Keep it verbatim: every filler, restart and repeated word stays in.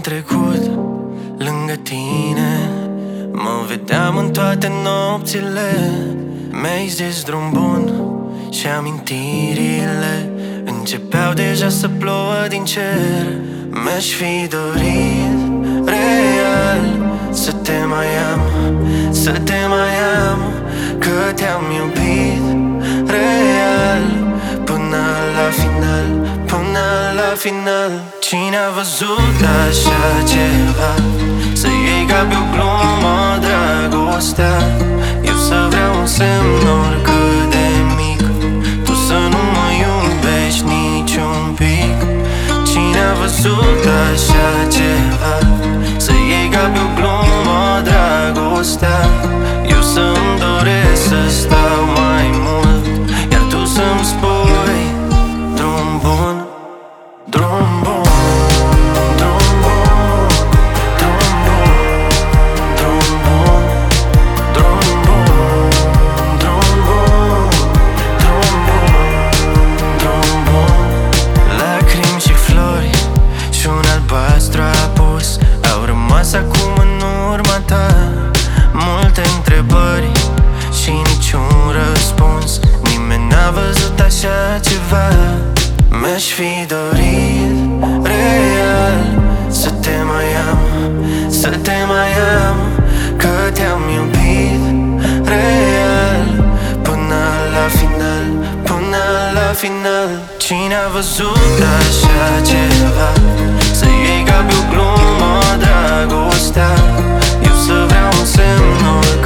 trecut lângă tine, mă vedeam în toate nopțile. Mi-ai zis drum bun și amintirile începeau deja să plouă din cer. Mi-aș fi dorit real să te mai am, să te mai am, că te-am iubit real până la final, până la final. Cine a văzut așa ceva? Să iei ca pe o glumă dragostea. Eu să vreau un semn oricât de mic, tu să nu mă iubești niciun pic. Cine a văzut așa ceva? Să iei ca pe o glumă dragostea. Eu să-mi doresc să stau mai mult, iar tu să-mi spui drum bun, drum bun. Acum în urma ta multe întrebări și niciun răspuns. Nimeni n-a văzut așa ceva. Mi-aș fi dorit real să te mai am, să te mai am, că te-am iubit real până la final, până la final. Cine a văzut așa ceva? Să iei ca pe o glumă dragostea. Eu să vreau un semn